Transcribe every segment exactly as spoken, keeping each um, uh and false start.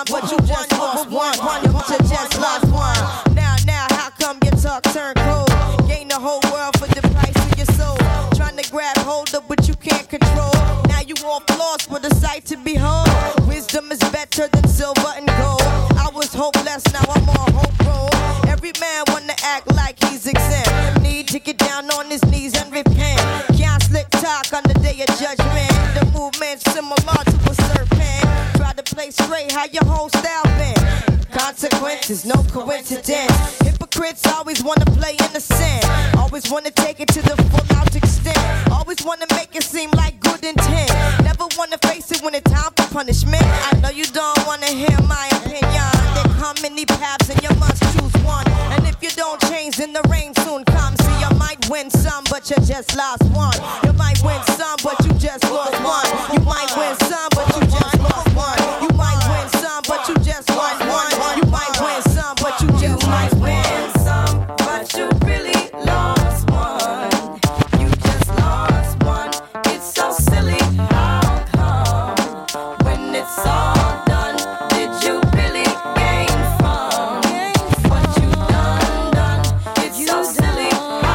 but you just lost one. But you just lost one. Now, now, how come your talk turn cold? Gain the whole world for the price of your soul. Trying to grab hold of what you can't control. Now you off lost with a sight to behold. Wisdom is better than silver and gold. I was hopeless, now I'm on hope roll. Every man wanna act like he's exempt. Need to get down on his knees and repent. Can't slick talk on the day of judgment. The movement's similar to a serpent. Try to play straight, how your whole style been. Consequences, no coincidence. Hypocrites always wanna play innocent. Always wanna take it to the full out extent. Always wanna make it seem like good intent. Never wanna face it when it's time for punishment. I know you don't wanna hear my opinion. There come many paths and you must choose one. And if you don't change, then the rain soon comes. See, you might win some, but you just lost one. You might win some, but you just lost one. You might win some, but you just lost one. You might win some, but you just lost one. You might win some, but you just might win some, but you really lost one. You just lost one. It's so silly. How come when it's all done, did you really gain from what you done done? It's so silly.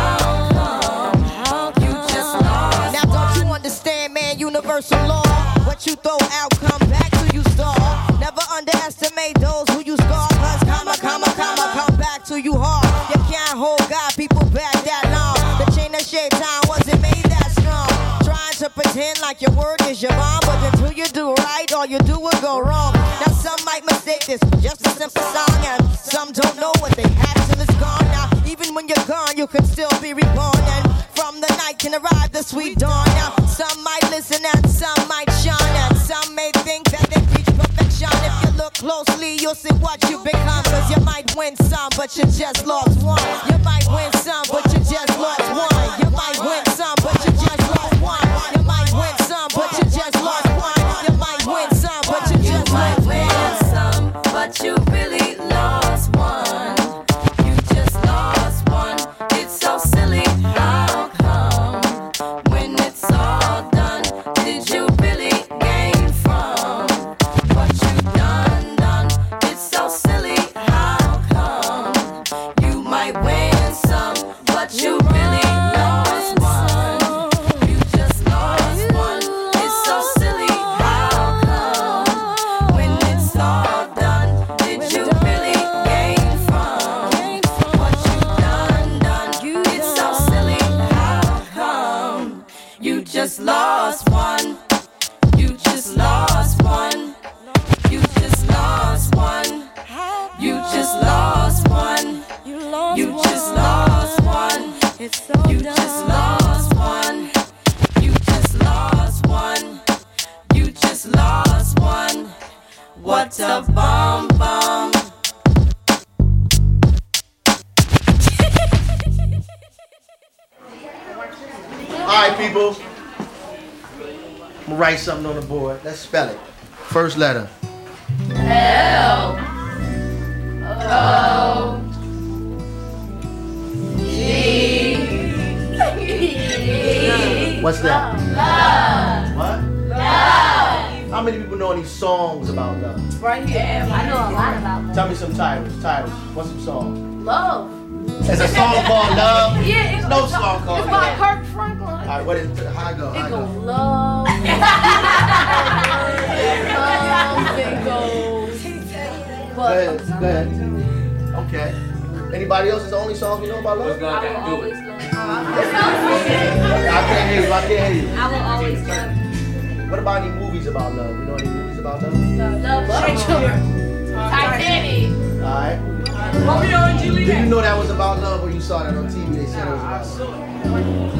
How come you just lost? Now don't you understand, man? Universal law. What you throw out, come back to you stall. Never underestimate those who you scar. Cause comma, comma, comma, come back to you hard. You can't hold God, people back that long. The chain of shaitan wasn't made that strong. Trying to pretend like your word is your bond, but until you do right, all you do will go wrong. Now some might mistake this for just a simple song, and some don't know what they had till it's gone. Now even when you're gone, you can still be reborn, and from the night can arrive the sweet dawn. Now some might listen and some might shine, and some may think that they reach perfection. If you look closely, you'll see what you become. Cause you might win some, but you just lost one. You might win some, but you just lost one. You might win some, but you just lost one. You might win some, but you just lost one. You might win some, but you just lost one. You might win some, but you really lost one. You just lost one. It's so silly. How come when it's all done, did you really gain from what you done done? It's so silly. How come you might win some, but you really lost one? You just lost one. It's so silly. How come when it's all done, did you really gain from what you done done? It's so silly. How come you just lost one? You just lost one. You just lost one. You just lost one. You just lost one. You just lost one. You just lost one. You just lost one. What a bomb bomb. Alright, people. I'm gonna write something on the board. Let's spell it. First letter. L O G What's that? Love. What? Love. How many people know any songs about love? Right here. I know a lot about love. Tell me some titles. Titles. What's some songs? Love. There's a song called Love. Yeah, it's no song called It's by Love. Kirk Franklin. All right, what is it? How I go? How I It go? goes love. Love. It goes. Go ahead. Go ahead. Okay. Anybody else? Is the only song you know about love? I will always love. I can't hear you. I can't hear you. I will always love. What about any movies about love? You know any movies about love? Love. Titanic. All right. Romeo and Juliet. Did you know that was about love, or you saw that on T V? They said it was about love.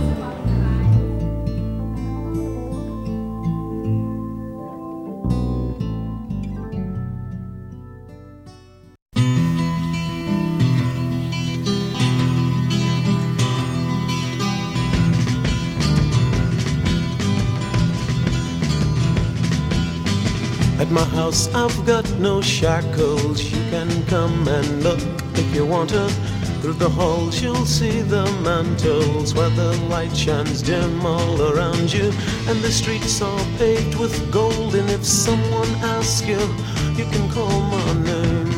At my house I've got no shackles. You can come and look if you want to. Through the halls you'll see the mantles where the light shines dim all around you, and the streets are paved with gold. And if someone asks you, you can call my name.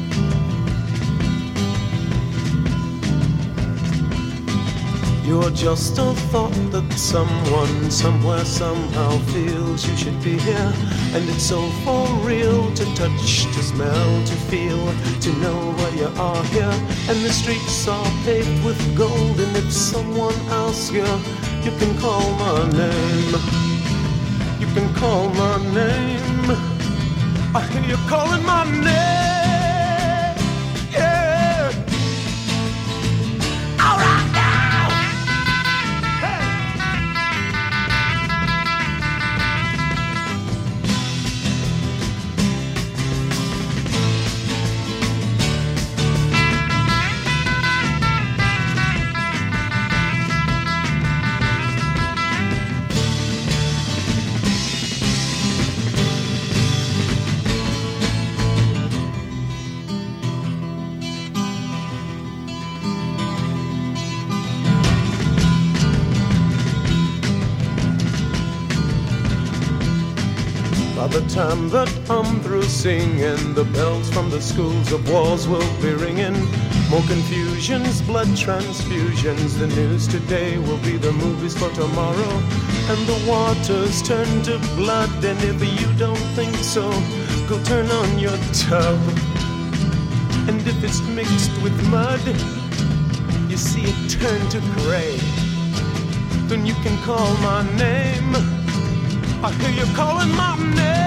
You're just a thought that someone, somewhere, somehow feels you should be here. And it's so for real to touch, to smell, to feel, to know why you are here. And the streets are paved with gold. And if someone asks you, you can call my name. You can call my name. I hear you calling my name. Yeah. All right. By the time that I'm through singing, the bells from the schools of wars will be ringing. More confusions, blood transfusions. The news today will be the movies for tomorrow. And the waters turn to blood. And if you don't think so, go turn on your tub. And if it's mixed with mud, you see it turn to gray. Then you can call my name. I hear you calling my name.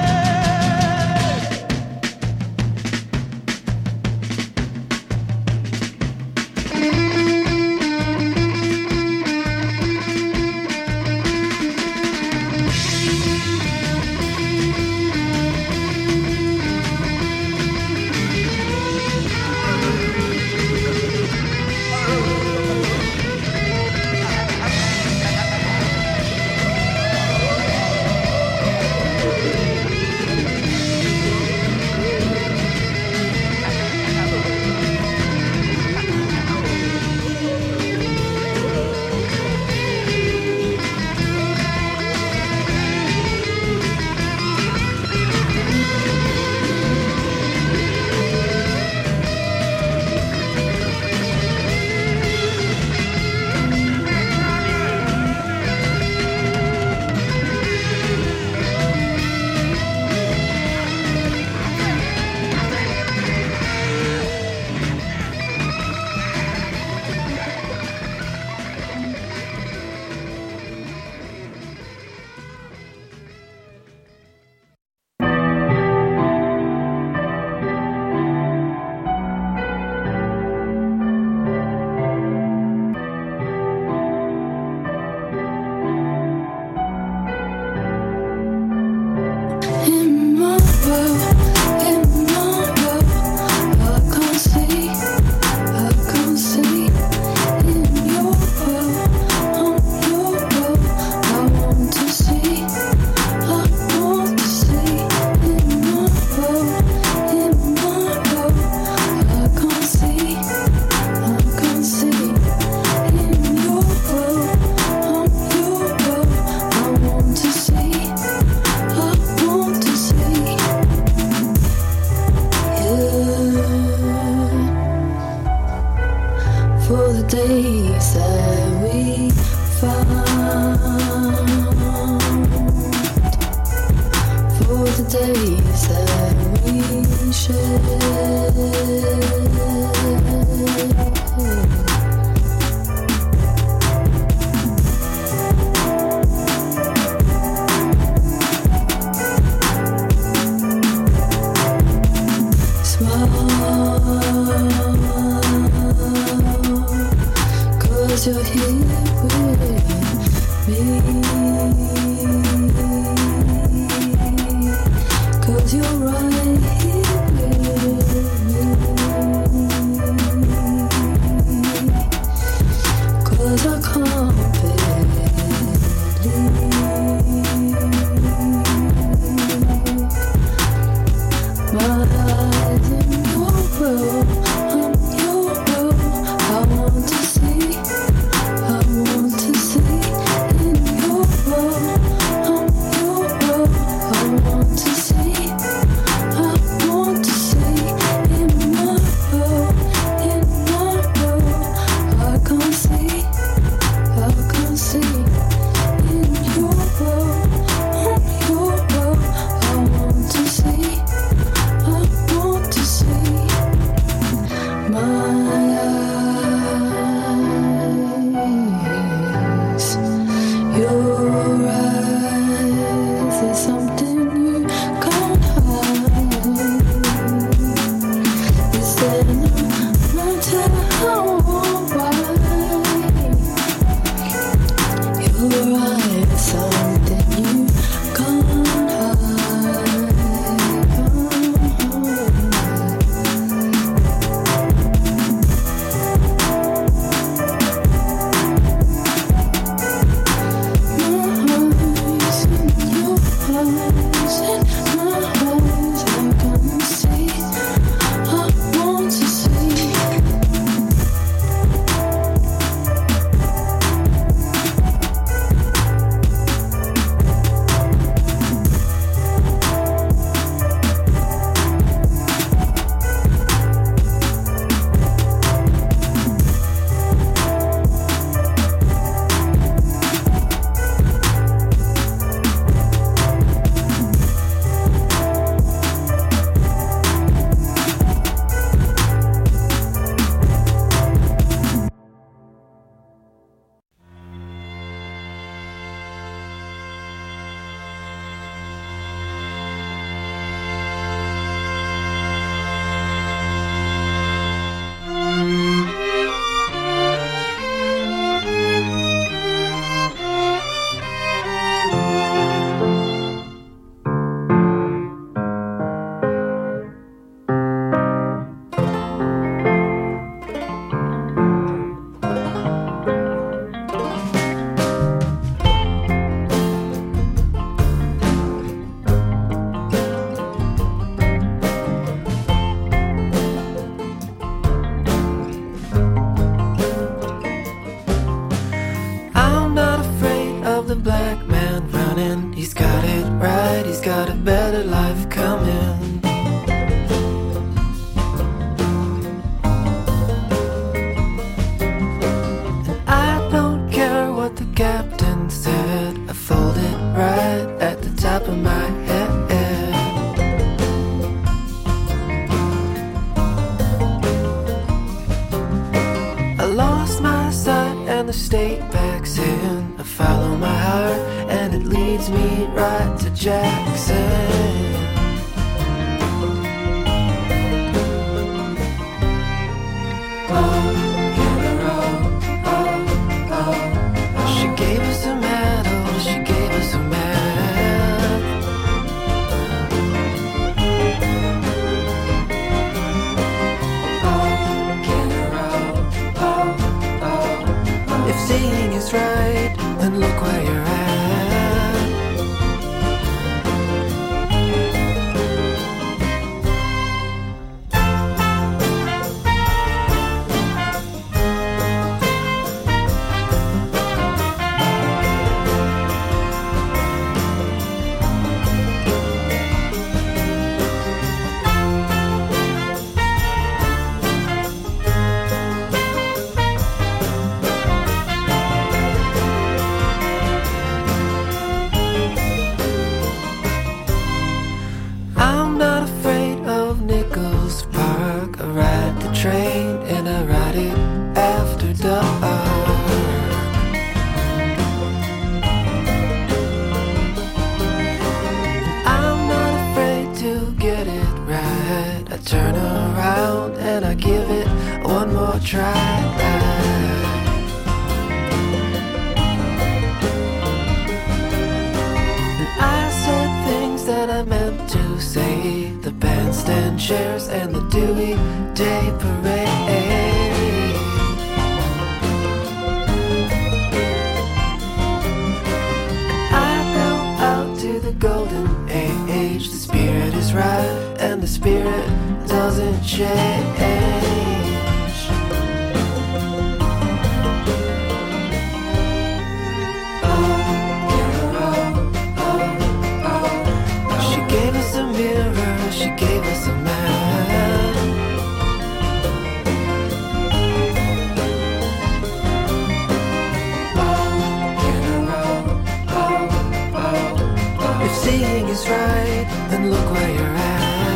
the state backs in. I follow my heart and it leads me right to Jackson. Seeing is right, then look where you're at. Train and I ride it after dark. I'm not afraid to get it right. I turn around and I give it one more try. And I said things that I meant to say. The bandstand chairs and the Dewey Day Parade. I go out to the golden age. The spirit is right and the spirit doesn't change. She gave us a mirror, she gave us a man. If seeing is right, then look where you're at.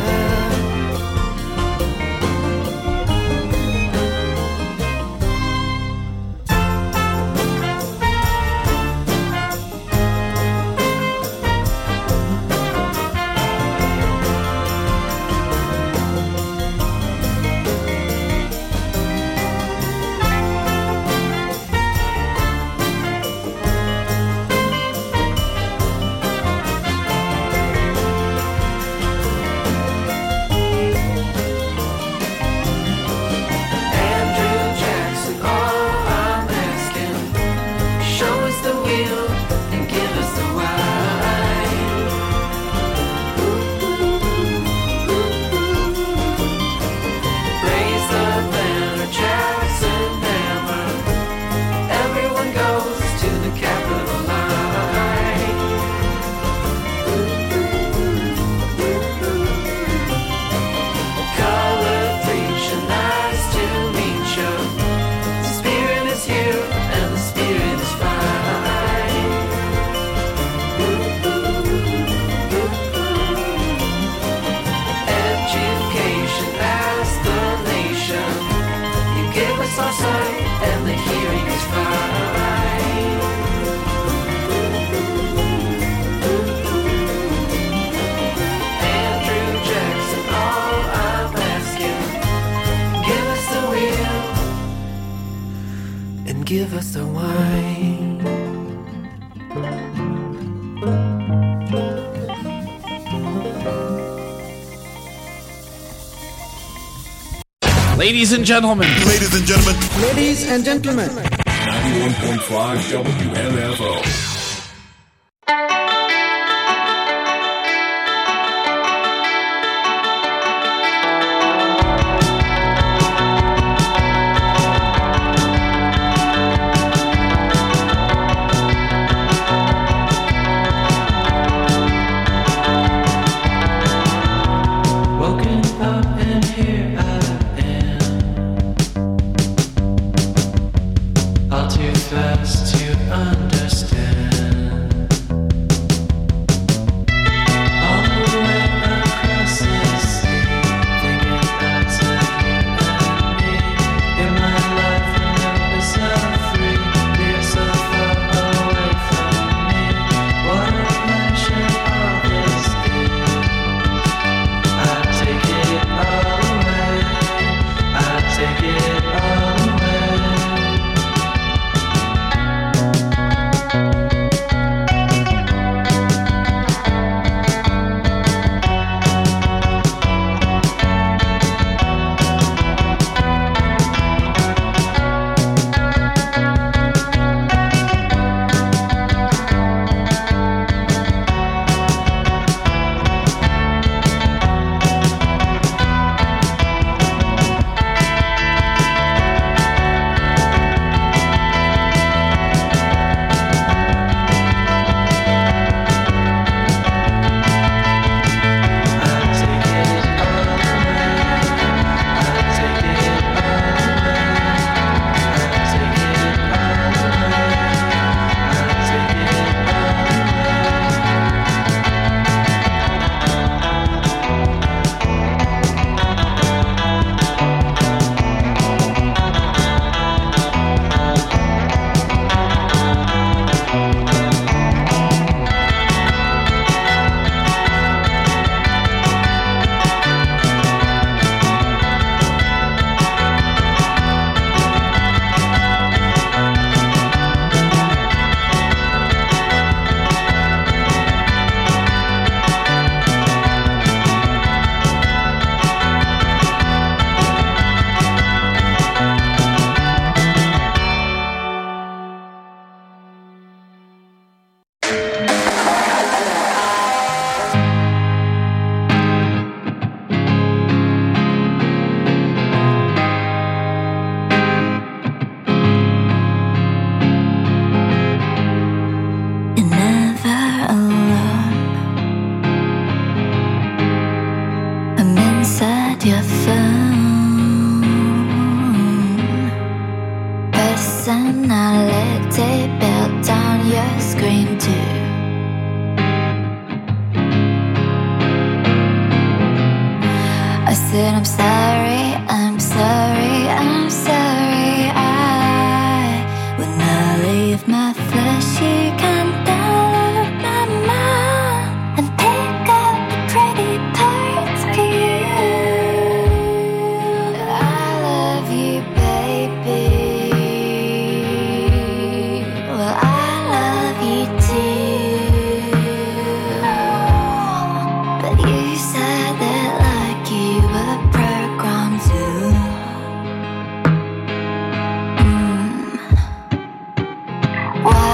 Give us the wine. Ladies and gentlemen. Ladies and gentlemen. Ladies and gentlemen. ninety-one point five W M F O. All too fast to understand. said I'm sorry, I'm sorry, I'm sorry. I will not leave my fleshy kind out of my mind and pick up the pretty parts for you. I love you, baby. Well, I love you too. But you said that like you were programmed to. Mm. Why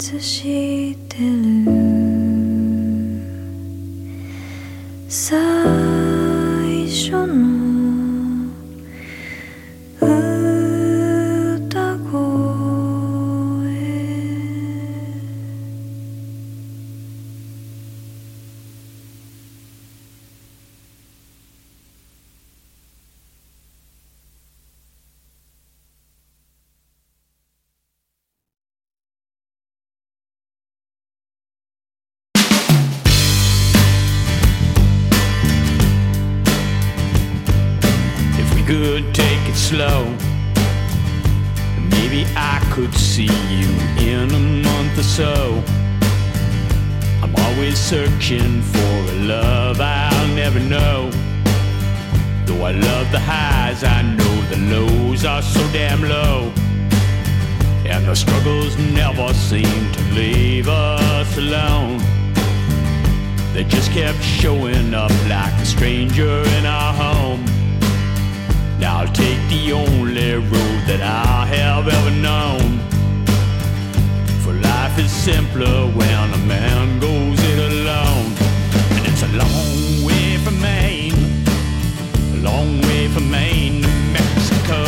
映してる最初の歌声 Could take it slow. Maybe I could see you in a month or so. I'm always searching for a love I'll never know. Though I love the highs, I know the lows are so damn low. And the struggles never seem to leave us alone. They just kept showing up like a stranger in our home. Now I'll take the only road that I have ever known. For life is simpler when a man goes it alone. And it's a long way from Maine, a long way from Maine to Mexico.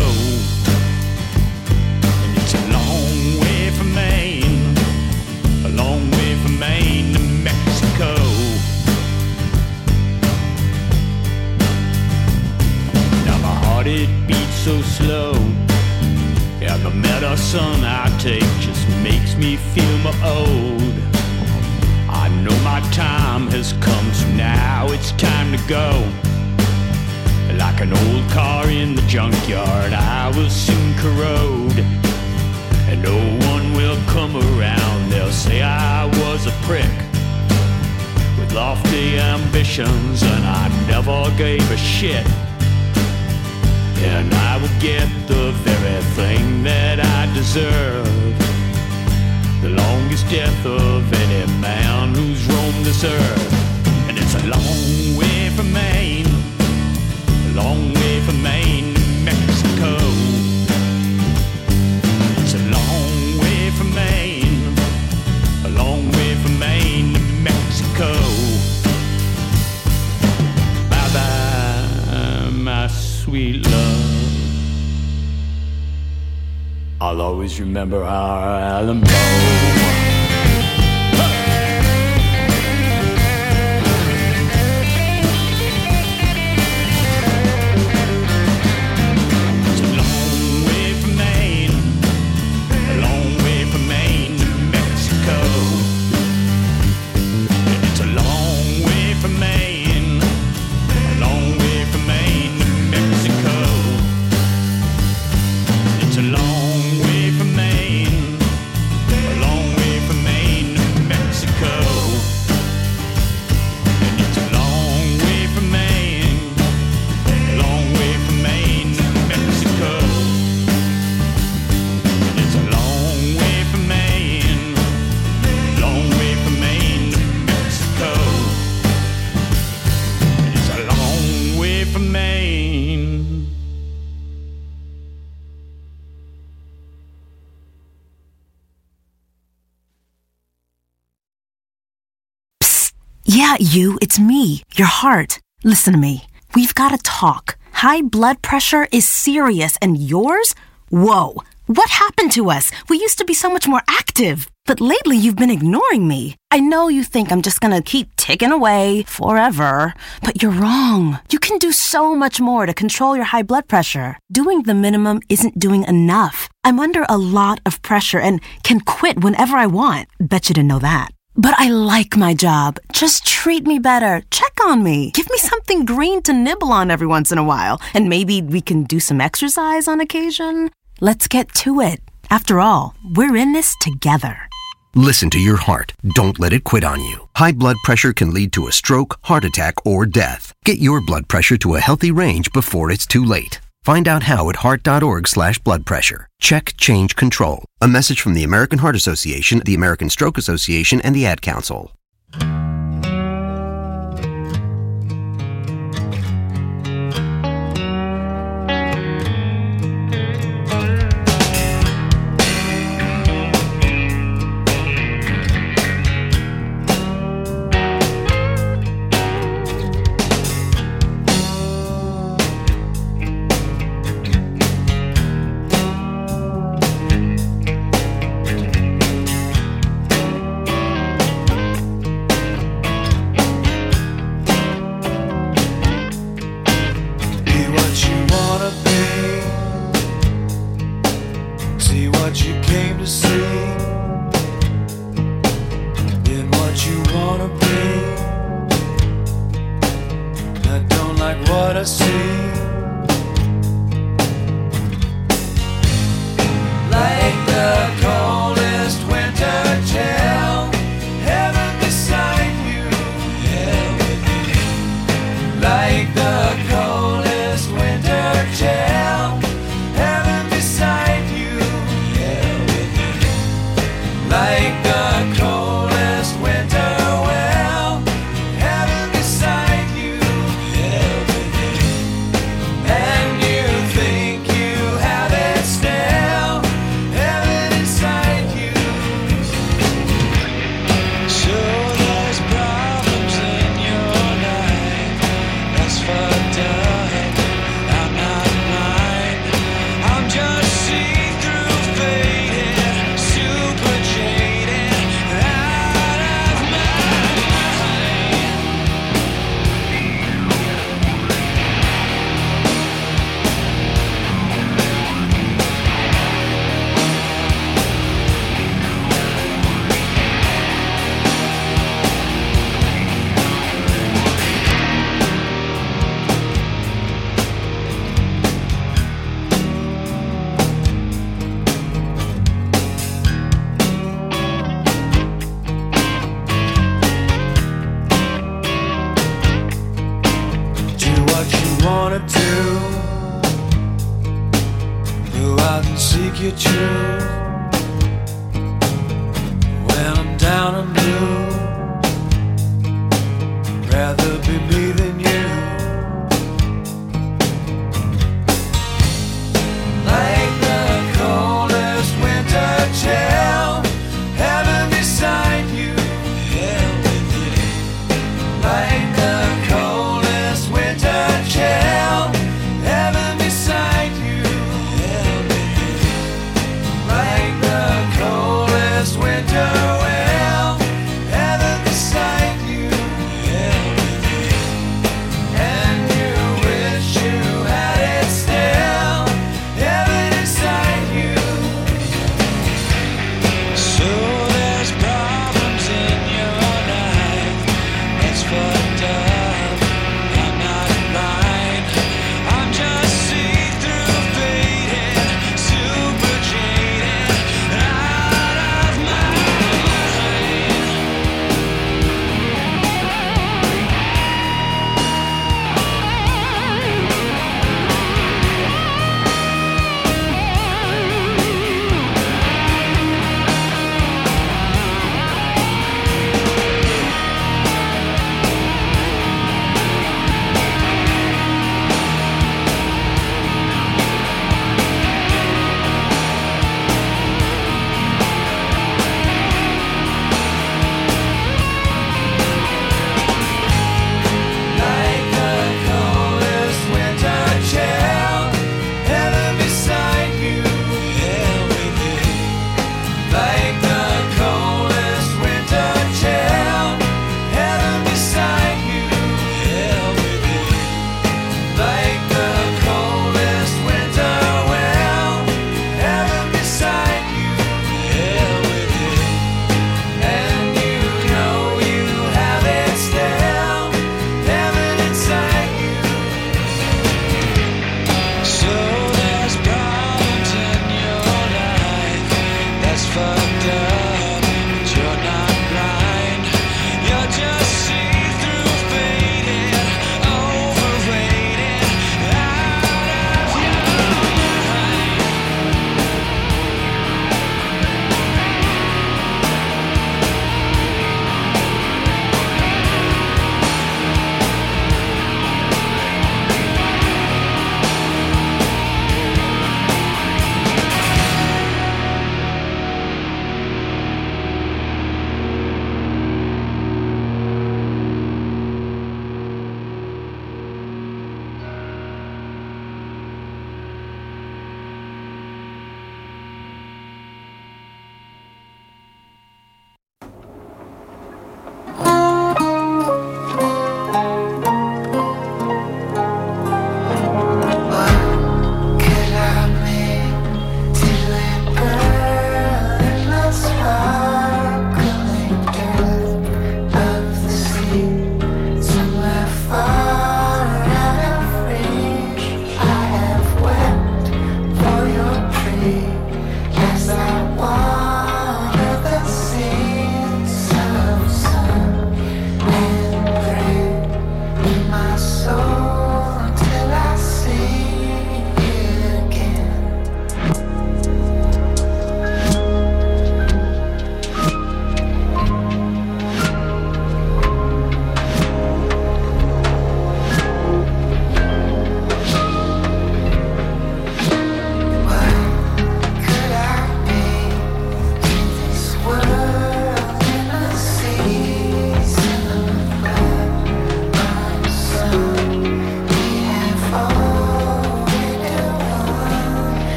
And it's a long way from Maine, a long way from Maine to Mexico. It beats so slow, and the medicine I take just makes me feel my old. I know my time has come, so now it's time to go. Like an old car in the junkyard, I will soon corrode, and no one will come around. They'll say I was a prick with lofty ambitions, and I never gave a shit. And I will get the very thing that I deserve, the longest death of any man who's roamed this earth. And it's a long way from Maine, a long way from Maine to Mexico. It's a long way from Maine, a long way from Maine to Mexico. Bye-bye, my sweet love. I'll always remember our Alamo. Yeah, you, it's me, your heart. Listen to me. We've got to talk. High blood pressure is serious, and yours? Whoa. What happened to us? We used to be so much more active. But lately you've been ignoring me. I know you think I'm just gonna keep ticking away forever, but you're wrong. You can do so much more to control your high blood pressure. Doing the minimum isn't doing enough. I'm under a lot of pressure and can quit whenever I want. Bet you didn't know that. But I like my job. Just treat me better. Check on me. Give me something green to nibble on every once in a while. And maybe we can do some exercise on occasion. Let's get to it. After all, we're in this together. Listen to your heart. Don't let it quit on you. High blood pressure can lead to a stroke, heart attack, or death. Get your blood pressure to a healthy range before it's too late. Find out how at heart.org slash blood pressure. Check, change, control. A message from the American Heart Association, the American Stroke Association, and the Ad Council. speak your truth when I'm down and blue. Rather be me than you. Like the coldest winter chill, heaven beside you, hell with you. Like the coldest winter chill, heaven beside you, hell with you. Like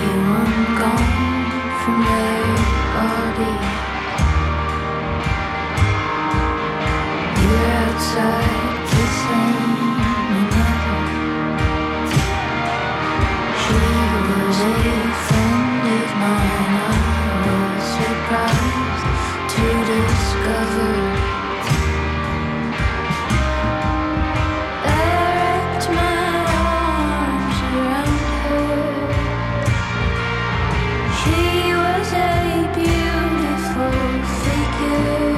everyone gone from their body. You're outside kissing another. She was a friend of mine. I was surprised to discover. I wrapped my arms around her. She was a beautiful figure.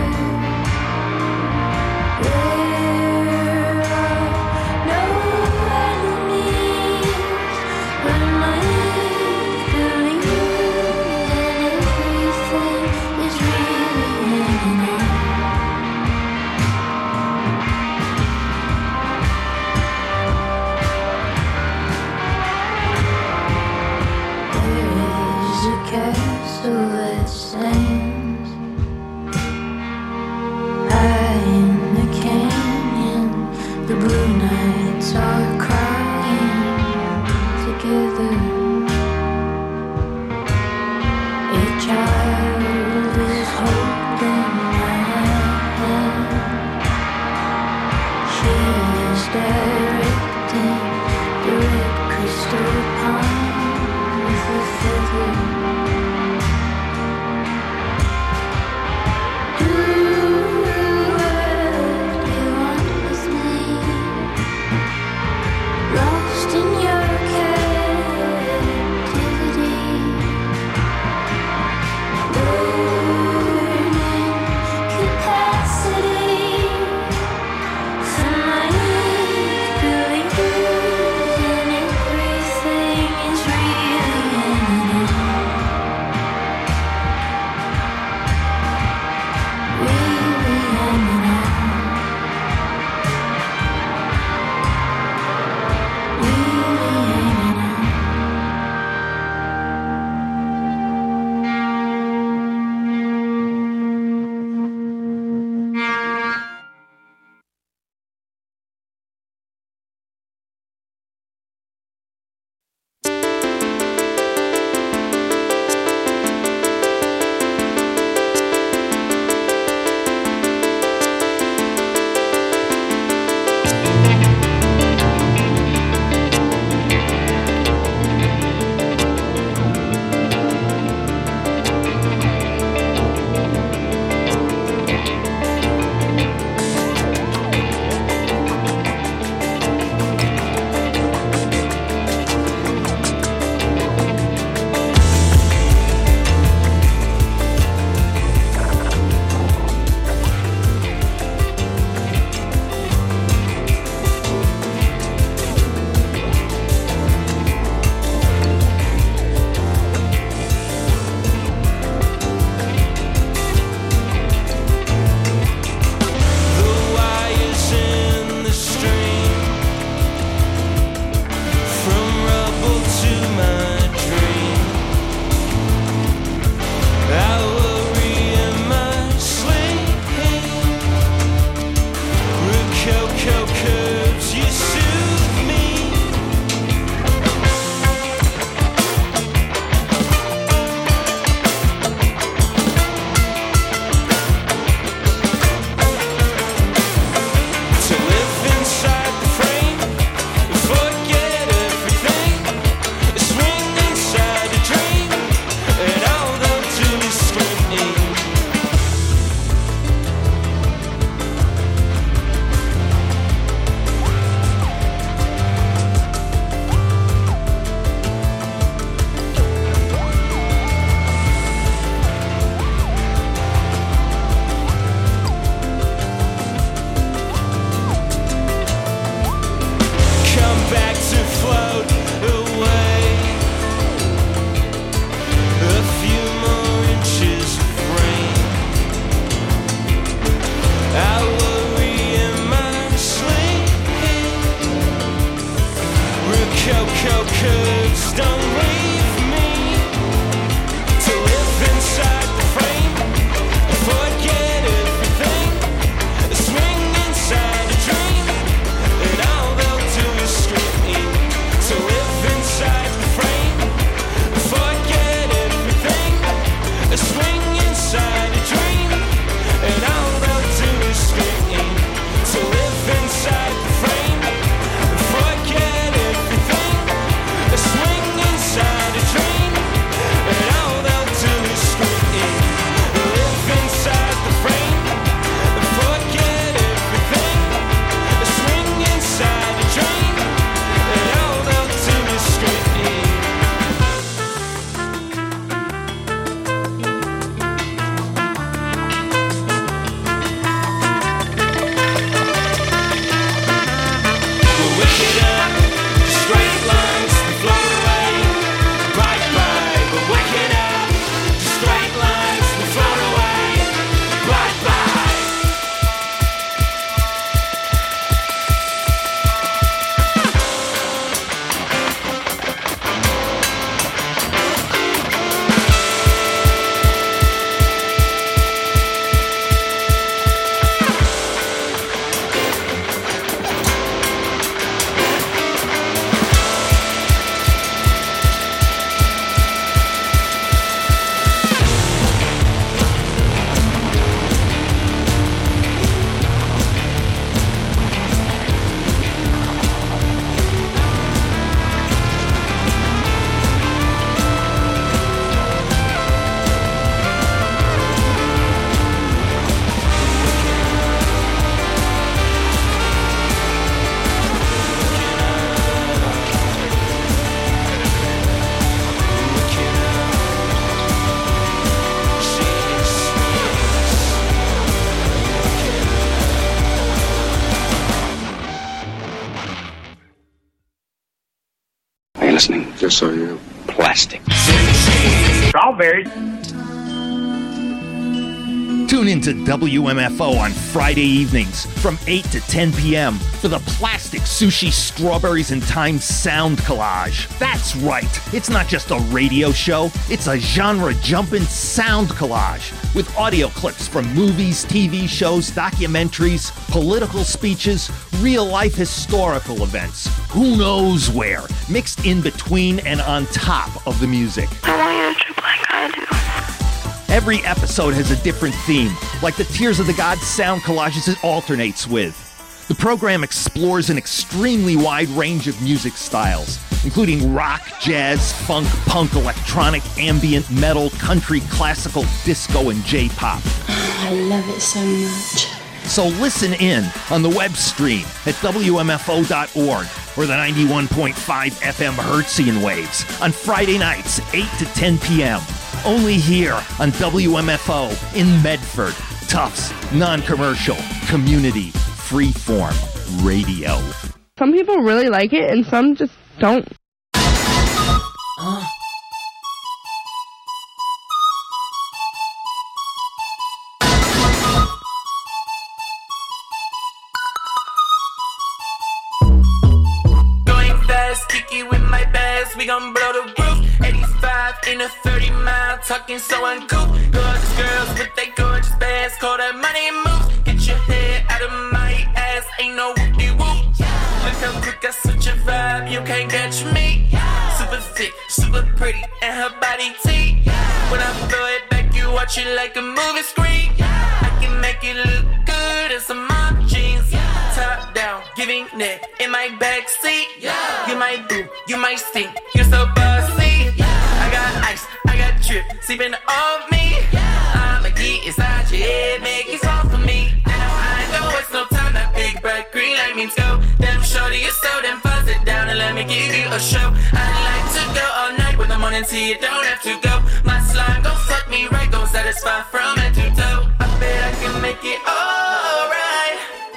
There are no enemies when I believe that everything is really happening. There is a castle that stands high in the canyon. The blue nights are crying together. A child is holding my hand. She is directing the red crystal pond with a feather. Yes, I am. Plastic. Strawberries. Tune in to W M F O on Friday evenings from eight to ten p.m. for the Plastic Sushi Strawberries and Time Sound Collage. That's right, it's not just a radio show, it's a genre-jumping sound collage with audio clips from movies, T V shows, documentaries, political speeches, real-life historical events, who knows where, mixed in between and on top of the music. I want you to trip like I do. Every episode has a different theme, like the Tears of the Gods sound collages it alternates with. The program explores an extremely wide range of music styles, including rock, jazz, funk, punk, electronic, ambient, metal, country, classical, disco, and J-pop. I love it so much. So listen in on the web stream at W M F O dot org or the ninety-one point five F M Hertzian waves on Friday nights, eight to ten p.m. Only here on W M F O in Medford. Tufts, non-commercial, community, freeform radio. Some people really like it and some just don't. Uh. Going fast, kicky with my bass, we gon' blow the roof. eighty-five in a thirty mile, talking so uncouth. Gorgeous girls with they gorgeous bands, call that money move. Get your head out of my ass, ain't no whoop-de-whoop. Look how quick I switch your vibe, you can't catch me. Super fit, super pretty, and her body T. When I throw it back, you watch it like a movie screen. I can make it look good in some mom jeans. Top down, giving neck in my backseat. You might boo, you might stink, you're so bossy. I got ice, I got drip, seeping on me. I'm a geek inside your head, make it soft for me. Now I know it's no time, that big bright green light means go. Damn shorty, you're so damn fuzz it down and let me give you a show. I'd like to go all night with the morning tea, you don't have to go. My slime gon' fuck me right, gon' satisfy from head to toe. I bet I can make it alright.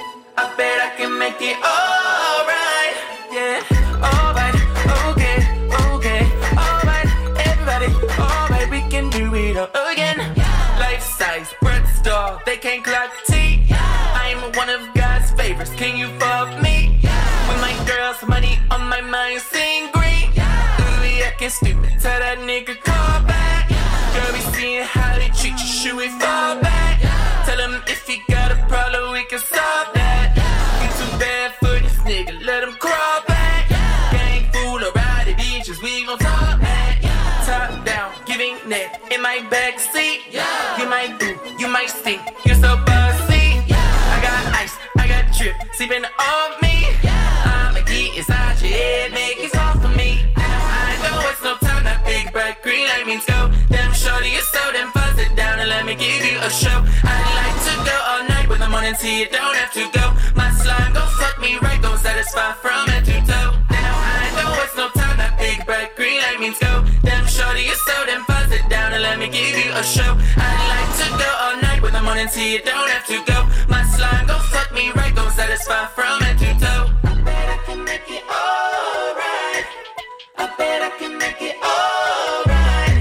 I bet I can make it alright. Yeah, alright, okay, okay, alright, everybody, alright, we can do it all again. Life size, breath star, they can't clock T. I'm one of God's favorites, can you fuck me? With my girls, money on my mind, sing green. Ooh, yeah, I can stupid, tell that nigga call back. Girl, we seeing how they treat you, should we fall back? Tell him if he got a problem, we can solve that. You too bad for this nigga, let him crawl back. Gang fool or ride the beaches, we gon' talk back. Top down, giving neck in my backseat. You might do, you might stink, you're so bossy. I got ice, I got drip, seeping on me. I'm a geek inside your head, make it soft for me. I know it's no time, that big bright green light means go. Damn shorty, you're so damn fuzz it down and let me give you a show. I'd like to go all night with the morning tea, you don't have to go. My slime gon' fuck me right, gon' satisfy from head to toe. Now I know it's no time, that big bright green light means go. Damn shorty, you're so damn fuzz it down and let me give you a show. I'd like to go all night with the morning tea, you don't have to go. My slime gon' fuck me right, gon' satisfy from head to toe. I bet I can make it alright. I bet I can make it alright.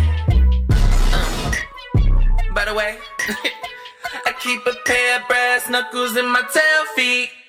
Uh. By the way, I keep a pair of brass knuckles in my tail feet.